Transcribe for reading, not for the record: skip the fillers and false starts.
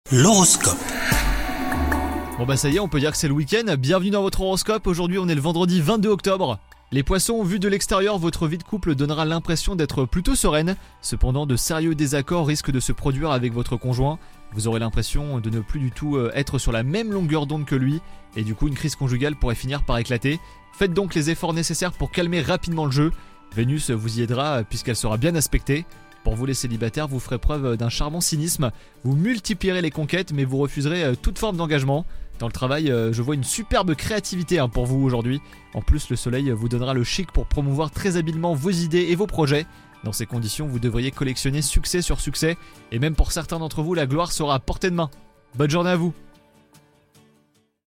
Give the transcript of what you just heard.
L'horoscope. Bon bah ça y est, on peut dire que c'est le week-end. Bienvenue dans votre horoscope. Aujourd'hui on est le vendredi 22 octobre. Les poissons, vu de l'extérieur, votre vie de couple donnera l'impression d'être plutôt sereine. Cependant, de sérieux désaccords risquent de se produire avec votre conjoint. Vous aurez l'impression de ne plus du tout être sur la même longueur d'onde que lui. Et du coup, une crise conjugale pourrait finir par éclater. Faites donc les efforts nécessaires pour calmer rapidement le jeu. Vénus vous y aidera puisqu'elle sera bien aspectée. Pour vous les célibataires, vous ferez preuve d'un charmant cynisme. Vous multiplierez les conquêtes mais vous refuserez toute forme d'engagement. Dans le travail, je vois une superbe créativité pour vous aujourd'hui. En plus, le soleil vous donnera le chic pour promouvoir très habilement vos idées et vos projets. Dans ces conditions, vous devriez collectionner succès sur succès. Et même pour certains d'entre vous, la gloire sera à portée de main. Bonne journée à vous!